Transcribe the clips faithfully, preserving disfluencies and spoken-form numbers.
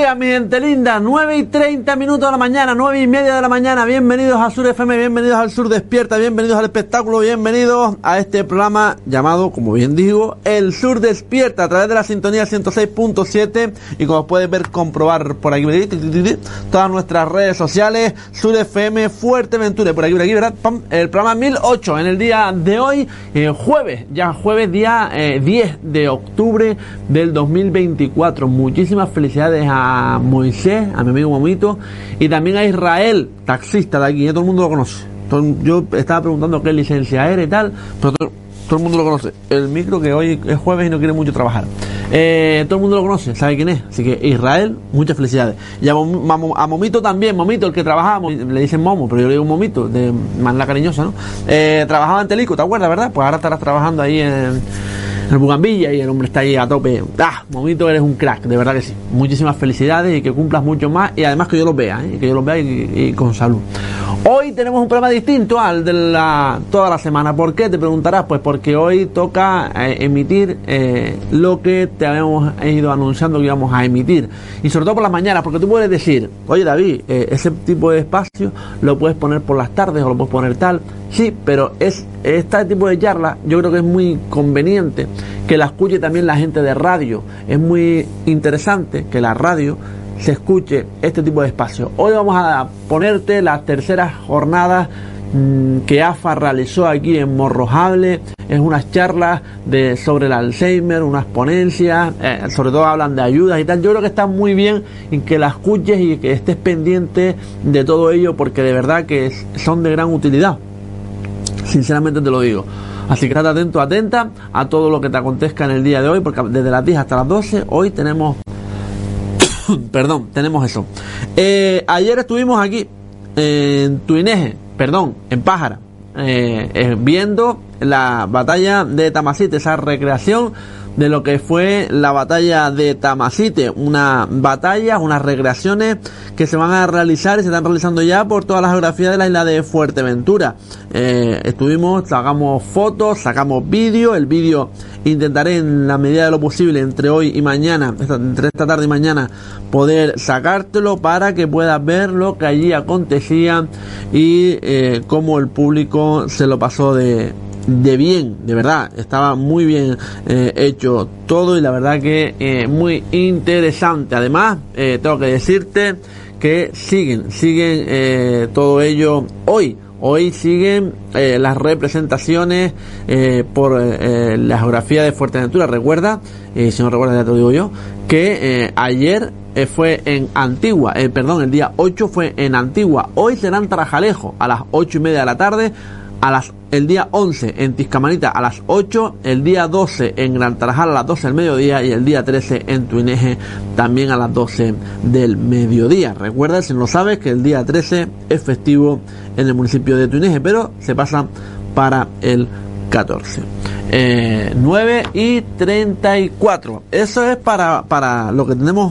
días, mi gente linda. nueve y treinta minutos de la mañana, nueve y media de la mañana. Bienvenidos a Sur F M, bienvenidos al Sur Despierta, bienvenidos al espectáculo, bienvenidos a este programa llamado, como bien digo, El Sur Despierta, a través de la sintonía ciento seis punto siete. Y como puedes ver, comprobar por aquí, todas nuestras redes sociales, Sur F M Fuerteventura, por aquí, por aquí, ¿verdad? El programa mil ocho en el día de hoy, eh, jueves, ya jueves, día eh, diez de octubre del dos mil veinticuatro. Muchísimas felicidades a Moisés, a mi amigo Momito, y también a Israel, taxista de aquí, ¿eh? Todo el mundo lo conoce. Todo, yo estaba preguntando qué licencia era y tal, pero todo, todo el mundo lo conoce. El micro, que hoy es jueves y no quiere mucho trabajar. Eh, todo el mundo lo conoce, sabe quién es. Así que Israel, muchas felicidades. Y a, Mom, a Momito también, Momito, el que trabajaba, le dicen Momo, pero yo le digo Momito, de manera cariñosa, ¿no? Eh, trabajaba en Telico, ¿te acuerdas, verdad? Pues ahora estarás trabajando ahí en... el Bugambilla, y el hombre está ahí a tope. Ah, Momito, eres un crack, de verdad que sí. Muchísimas felicidades y que cumplas mucho más, y además que yo los vea, ¿eh? que yo los vea y, y con salud. Hoy tenemos un programa distinto al de la, toda la semana. ¿Por qué? Te preguntarás. Pues porque hoy toca eh, emitir eh, lo que te habíamos ido anunciando que íbamos a emitir, y sobre todo por las mañanas, porque tú puedes decir, oye David, eh, ese tipo de espacio lo puedes poner por las tardes o lo puedes poner tal. Sí, pero es este tipo de charla, yo creo que es muy conveniente que la escuche también la gente de radio. Es muy interesante que la radio se escuche este tipo de espacio. Hoy vamos a ponerte las terceras jornadas mmm, que A F A realizó aquí en Morrojable. Es unas charlas de, sobre el Alzheimer, unas ponencias, eh, sobre todo hablan de ayudas y tal. Yo creo que está muy bien en que la escuches y que estés pendiente de todo ello, porque de verdad que es, son de gran utilidad. Sinceramente te lo digo. Así que estate atento, atenta a todo lo que te acontezca en el día de hoy, porque desde las diez hasta las doce hoy tenemos perdón, tenemos eso. Eh, ayer estuvimos aquí en Tuineje, perdón, en Pájara, eh, eh, viendo la batalla de Tamasite, esa recreación de lo que fue la batalla de Tamasite, una batalla, unas recreaciones que se van a realizar y se están realizando ya por toda la geografía de la isla de Fuerteventura. Eh, estuvimos, sacamos fotos, sacamos vídeo, el vídeo intentaré en la medida de lo posible entre hoy y mañana, esta, entre esta tarde y mañana, poder sacártelo para que puedas ver lo que allí acontecía y eh, cómo el público se lo pasó de... de bien, de verdad, estaba muy bien eh, hecho todo, y la verdad que eh, muy interesante. Además, eh, tengo que decirte que siguen, siguen eh, todo ello hoy. Hoy siguen eh, las representaciones eh, por eh, la geografía de Fuerteventura. Recuerda, eh, si no recuerdas ya te lo digo yo, que eh, ayer eh, fue en Antigua, eh, perdón, el día ocho fue en Antigua. Hoy será en Tarajalejo a las ocho y media de la tarde. A las, el día once en Tiscamanita a las ocho, el día doce en Gran Tarajal a las doce del mediodía, y el día trece en Tuineje también a las doce del mediodía. Recuerda, si no lo sabes, que el día trece es festivo en el municipio de Tuineje, pero se pasa para el catorce. Eh, nueve y treinta y cuatro. Eso es para, para lo que tenemos.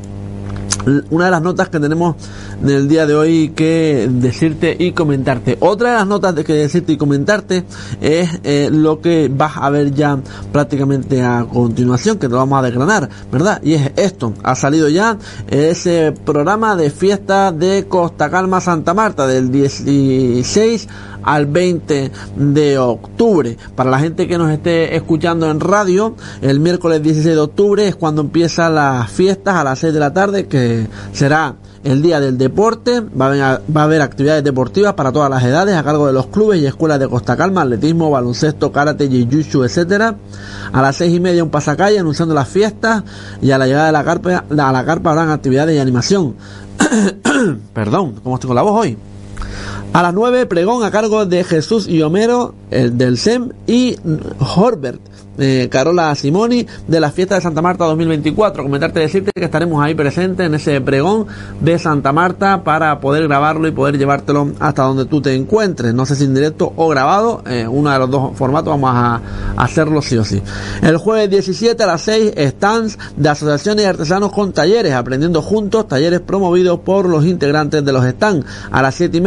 Una de las notas que tenemos en el día de hoy que decirte y comentarte. Otra de las notas de que decirte y comentarte es eh, lo que vas a ver ya prácticamente a continuación, que te lo vamos a desgranar, ¿verdad? Y es esto. Ha salido ya ese programa de fiesta de Costa Calma Santa Marta del dieciséis al veinte de octubre. Para la gente que nos esté escuchando en radio, el miércoles dieciséis de octubre es cuando empiezan las fiestas a las seis de la tarde, que será el día del deporte. Va a, haber, va a haber actividades deportivas para todas las edades a cargo de los clubes y escuelas de Costa Calma: atletismo, baloncesto, karate, jiu-jitsu, etcétera. A las seis y media un pasacalle anunciando las fiestas, y a la llegada de la carpa, a la carpa habrán actividades y animación. Perdón, ¿cómo estoy con la voz hoy? A las nueve, pregón a cargo de Jesús y Homero, el del S E M, y Horbert, eh, Carola Simoni, de la fiesta de Santa Marta dos mil veinticuatro. Comentarte, decirte que estaremos ahí presentes en ese pregón de Santa Marta para poder grabarlo y poder llevártelo hasta donde tú te encuentres, no sé si en directo o grabado, eh, uno de los dos formatos vamos a, a hacerlo sí o sí. El jueves diecisiete a las seis, stands de asociaciones y artesanos con talleres, aprendiendo juntos, talleres promovidos por los integrantes de los stands. A las siete y media, encuentro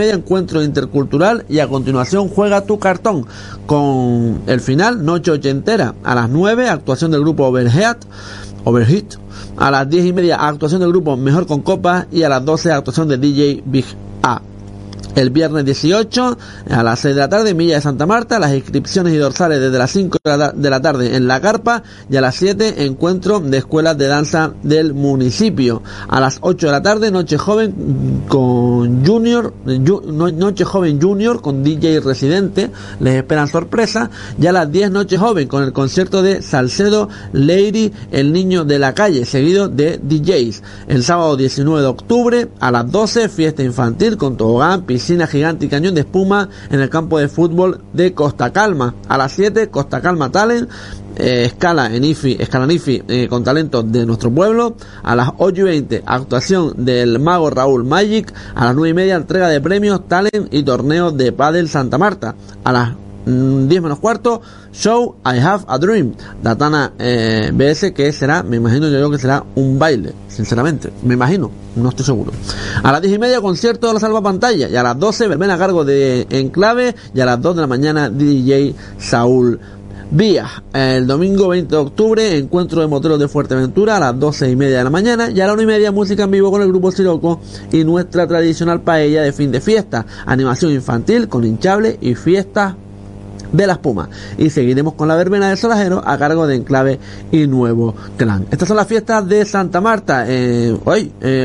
encuentro intercultural y a continuación Juega tu cartón con el final Noche Ochentera. A las nueve actuación del grupo Overheat, Overheat. A las diez y media actuación del grupo Mejor con Copas y a las doce actuación de D J Big A. El viernes dieciocho a las seis de la tarde Milla de Santa Marta, las inscripciones y dorsales desde las cinco de la tarde en la carpa, y a las siete encuentro de escuelas de danza del municipio. A las ocho de la tarde Noche Joven con Junior, Noche Joven Junior con D J residente, les esperan sorpresa, y a las diez Noche Joven con el concierto de Salcedo Lady, el niño de la calle, seguido de D Js. El sábado diecinueve de octubre a las doce fiesta infantil con tobogán, piscina gigante y cañón de espuma en el campo de fútbol de Costa Calma. A las siete Costa Calma Talent, eh, escala en IFI, escala en IFI eh, con talentos de nuestro pueblo. A las ocho y veinte actuación del mago Raúl Magic. A las nueve y media entrega de premios, talent y torneo de pádel Santa Marta. A las diez menos cuarto show I Have a Dream Datana eh, B S, que será, me imagino yo que será un baile, sinceramente, me imagino, no estoy seguro. A las diez y media concierto de la salvapantalla, y a las doce verbena a cargo de Enclave, y a las dos de la mañana D J Saúl Vías. El domingo veinte de octubre encuentro de moteros de Fuerteventura a las doce y media de la mañana, y a la una y media música en vivo con el grupo Siroco y nuestra tradicional paella de fin de fiesta, animación infantil con hinchable y fiestas de la espuma, y seguiremos con la verbena del Solajero a cargo de Enclave y Nuevo Clan. Estas son las fiestas de Santa Marta eh, hoy eh,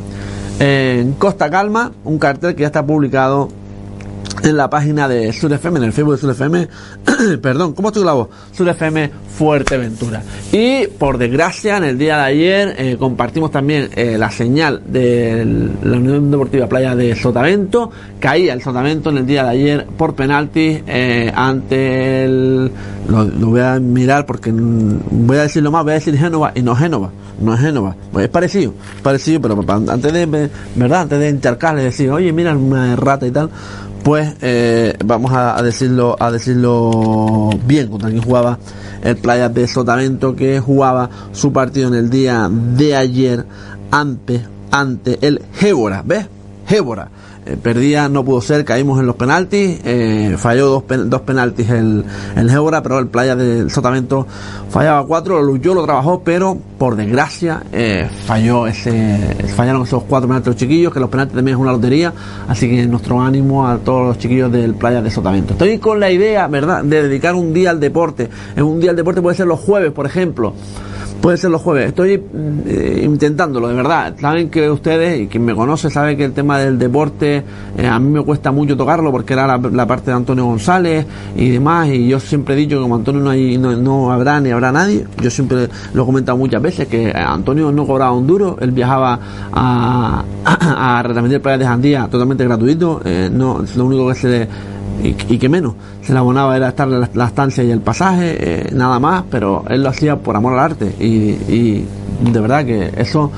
en Costa Calma, un cartel que ya está publicado en la página de Sur F M, en el Facebook de Sur F M, perdón, ¿cómo estoy con la voz? Sur F M Fuerteventura. Y por desgracia, en el día de ayer eh, compartimos también eh, la señal de la Unión Deportiva Playa de Sotavento. Caía el Sotavento en el día de ayer por penaltis eh, ante el... Lo, lo voy a mirar porque voy a decirlo más, voy a decir Génova y no Génova. No es Génova, pues es parecido, parecido, pero antes de, ¿verdad? Antes de encharcarle, decir, oye, mira, una rata y tal, pues eh, vamos a, a decirlo a decirlo bien, contra quien jugaba el Playa de Sotavento, que jugaba su partido en el día de ayer ante, ante el Gébora, ¿ves? Gébora. Eh, perdía, no pudo ser, caímos en los penaltis, eh, falló dos, pen, dos penaltis el, el Gébora, pero el Playa del Sotavento fallaba cuatro, lo luchó, lo trabajó, pero por desgracia eh, falló ese, fallaron esos cuatro penaltis los chiquillos, que los penaltis también es una lotería, así que nuestro ánimo a todos los chiquillos del Playa de Sotavento. Estoy con la idea, ¿verdad?, de dedicar un día al deporte. En un día al deporte puede ser los jueves, por ejemplo. Puede ser los jueves. Estoy eh, intentándolo, de verdad. Saben que ustedes, y quien me conoce, sabe que el tema del deporte eh, a mí me cuesta mucho tocarlo, porque era la, la parte de Antonio González y demás, y yo siempre he dicho que como Antonio no, hay, no, no habrá ni habrá nadie. Yo siempre lo he comentado muchas veces, que Antonio no cobraba un duro, él viajaba a, a, a retransmitir Playa de Jandía totalmente gratuito, eh, no, lo único que se le... Y, y que menos se le abonaba era estar la, la estancia y el pasaje, eh, nada más, pero él lo hacía por amor al arte, y, y de verdad que eso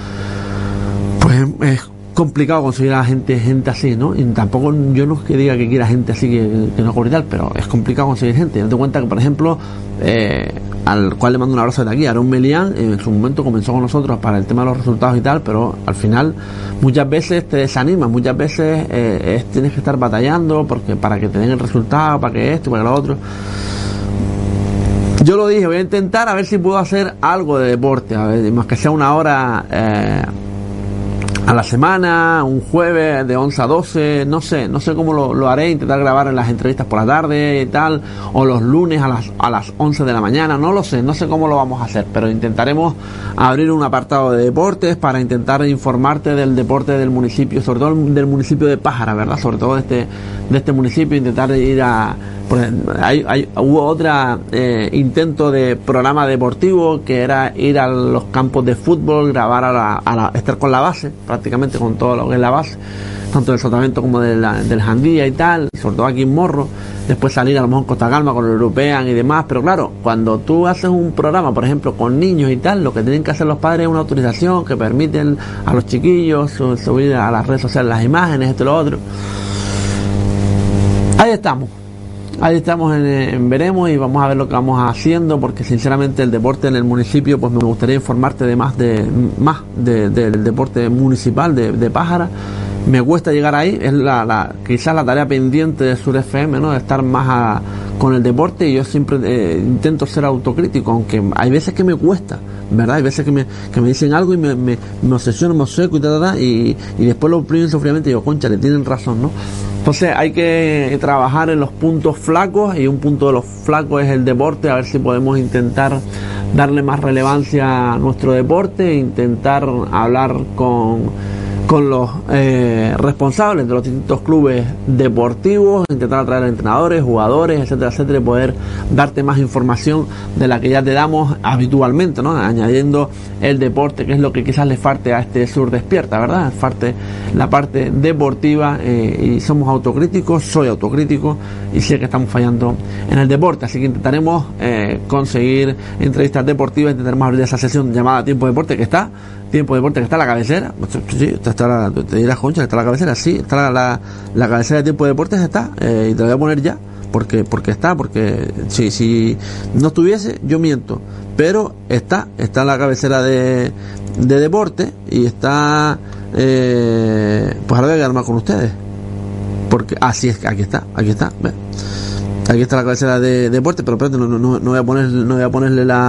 pues es complicado conseguir a gente gente así, ¿no? Y tampoco yo no es que diga que quiera gente así que, que no cobre y tal, pero es complicado conseguir gente. Date cuenta que, por ejemplo, eh, al cual le mando un abrazo de aquí, Aaron Melián, en su momento comenzó con nosotros para el tema de los resultados y tal, pero al final muchas veces te desanimas, muchas veces eh, es, tienes que estar batallando porque para que te den el resultado, para que esto, para que lo otro. Yo lo dije, voy a intentar a ver si puedo hacer algo de deporte, a ver, más que sea una hora eh, a la semana, un jueves de once a doce, no sé, no sé cómo lo, lo haré, intentar grabar en las entrevistas por la tarde y tal, o los lunes a las, a las once de la mañana, no lo sé, no sé cómo lo vamos a hacer, pero intentaremos abrir un apartado de deportes para intentar informarte del deporte del municipio, sobre todo del municipio de Pájara, ¿verdad? Sobre todo de este, de este municipio, intentar ir a... Hay, hay, hubo otra eh, intento de programa deportivo que era ir a los campos de fútbol, grabar a la, a la, estar con la base, prácticamente con todo lo que es la base, tanto del Sotavento como de la, del Jandía y tal, sobre todo aquí en Morro, después salir a lo mejor en Costa Calma con el European y demás, pero claro, cuando tú haces un programa, por ejemplo, con niños y tal, lo que tienen que hacer los padres es una autorización que permiten a los chiquillos subir a las redes sociales las imágenes, esto y lo otro. Ahí estamos. Ahí estamos en, en veremos y vamos a ver lo que vamos haciendo, porque sinceramente el deporte en el municipio, pues me gustaría informarte de más de más de, de, del deporte municipal de, de Pájara. me cuesta llegar ahí, es la, la quizás la tarea pendiente de Sur F M, ¿no? De estar más a, con el deporte, y yo siempre eh, intento ser autocrítico, aunque hay veces que me cuesta, ¿verdad? Hay veces que me, que me dicen algo y me, me, me obsesiono, me obseco y tal, tal, tal, y, y después lo pienso fríamente y digo, concha, le tienen razón, ¿no? Entonces hay que trabajar en los puntos flacos, y un punto de los flacos es el deporte, a ver si podemos intentar darle más relevancia a nuestro deporte, intentar hablar con con los eh, responsables de los distintos clubes deportivos, intentar atraer a entrenadores, jugadores, etcétera, etcétera, y poder darte más información de la que ya te damos habitualmente, ¿no? Añadiendo el deporte, que es lo que quizás le falte a este Sur Despierta, ¿verdad? Falte la parte deportiva, eh, y somos autocríticos, soy autocrítico y sé que estamos fallando en el deporte, así que intentaremos eh, conseguir entrevistas deportivas, intentaremos abrir esa sesión llamada Tiempo Deporte, que está Tiempo Deporte, que está la cabecera. Sí, está la, te dirás, concha, está la cabecera, sí, está la, la, la cabecera de Tiempo Deportes, está, eh, y te la voy a poner ya, porque porque está, porque si, si no estuviese, yo miento, pero está, está la cabecera de, de deporte, y está, eh, pues ahora voy a quedar más con ustedes, porque, así ah, es, aquí está, aquí está, ¿ves? Aquí está la cabecera de, de deporte, pero espérate, no, no, no voy a poner, no voy a ponerle la,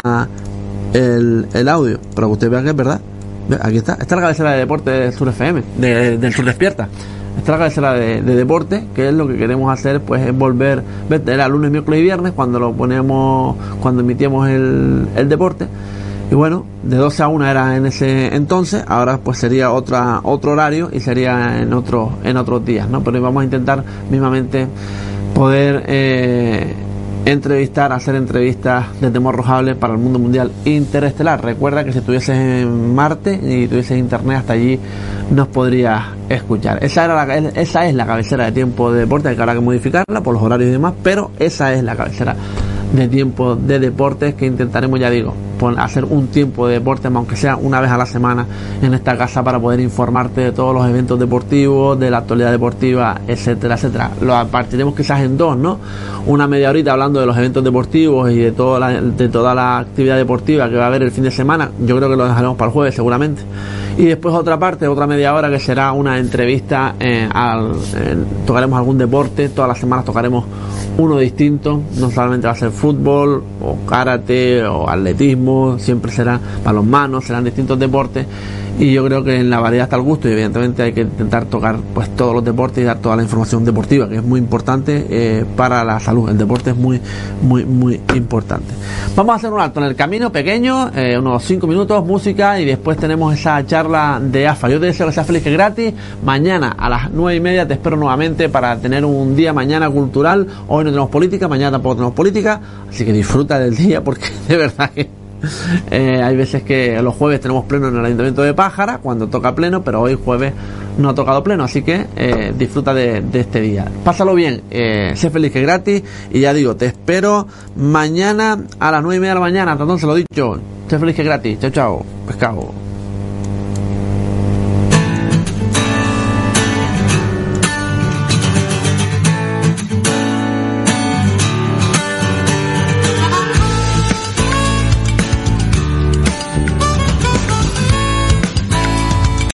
el, el audio, para que ustedes vean que es verdad. Aquí está, está la cabecera de deporte de Sur F M, de, del Sur Despierta. Está la cabecera de, de deporte, que es lo que queremos hacer, pues es volver, era lunes, miércoles y viernes cuando lo ponemos, cuando emitíamos el, el deporte. Y bueno, de doce a una era en ese entonces, ahora pues sería otra otro horario y sería en otros en otros días, ¿no? Pero vamos a intentar mismamente poder eh, entrevistar, hacer entrevistas desde Morrojable para el mundo mundial interestelar. Recuerda que si estuvieses en Marte y tuvieses internet, hasta allí nos podrías escuchar. Esa era la, esa es la cabecera de Tiempo de Deportes, que habrá que modificarla por los horarios y demás, pero esa es la cabecera de Tiempo de Deportes, que intentaremos, ya digo, hacer un tiempo de deportes, aunque sea una vez a la semana en esta casa, para poder informarte de todos los eventos deportivos, de la actualidad deportiva, etcétera, etcétera. Lo partiremos quizás en dos, ¿no? Una media horita hablando de los eventos deportivos y de toda la, de toda la actividad deportiva que va a haber el fin de semana. Yo creo que lo dejaremos para el jueves seguramente. Y después otra parte, otra media hora, que será una entrevista, eh, al, eh, tocaremos algún deporte, todas las semanas tocaremos uno distinto, no solamente va a ser fútbol o karate o atletismo, siempre será balonmano, serán distintos deportes, y yo creo que en la variedad está el gusto, y evidentemente hay que intentar tocar pues todos los deportes y dar toda la información deportiva, que es muy importante eh, para la salud. El deporte es muy muy muy importante. Vamos a hacer un alto en el camino pequeño, eh, unos cinco minutos, música, y después tenemos esa charla de A F A. Yo te deseo que sea feliz, que es gratis. Mañana a las nueve y media te espero nuevamente para tener un día mañana cultural. Hoy no tenemos política, mañana tampoco tenemos política, así que disfruta del día, porque de verdad que Eh, hay veces que los jueves tenemos pleno en el Ayuntamiento de Pájara, cuando toca pleno, pero hoy jueves no ha tocado pleno, así que eh, disfruta de, de este día. Pásalo bien, eh, sé feliz, que es gratis, y ya digo, te espero mañana a las nueve y media de la mañana. Hasta entonces, lo dicho, sé feliz, que es gratis. Chao, chao, pescado.